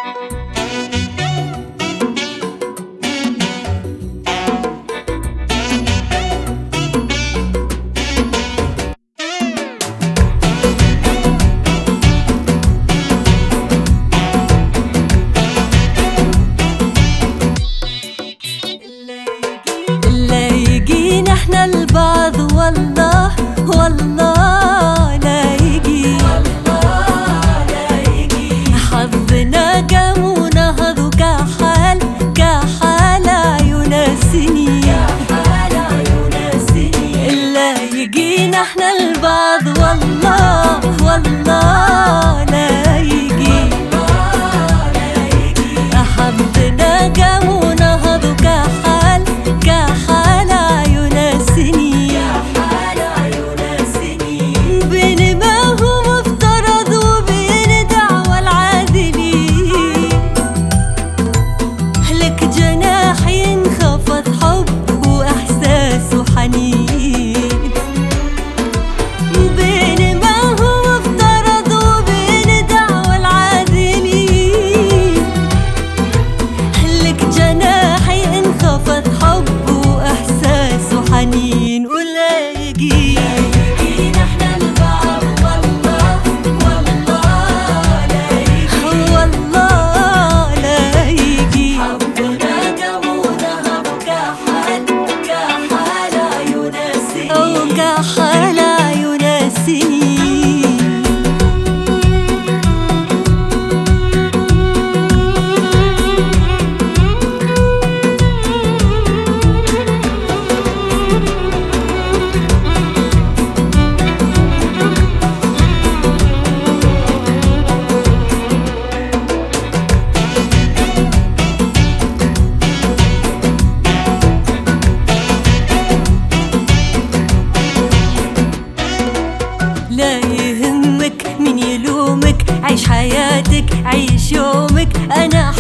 احنا لبعض والله والله لا يجي حظنا قام ونهض وكحال يناسني لا يجينا احنا لبعض والله والله لا يجي حظنا قام ونهض وكحال بين ما هو مفترض وبين دعوى العادلين لك جناح ينخفض حب وإحساس وحنين بين ما هو مفترض وبين دعوى العادلين لك جناح ينخفض حب وإحساس وحنين ولا يجي حالا يناسني لا يهمك من يلومك عيش حياتك عيش يومك أنا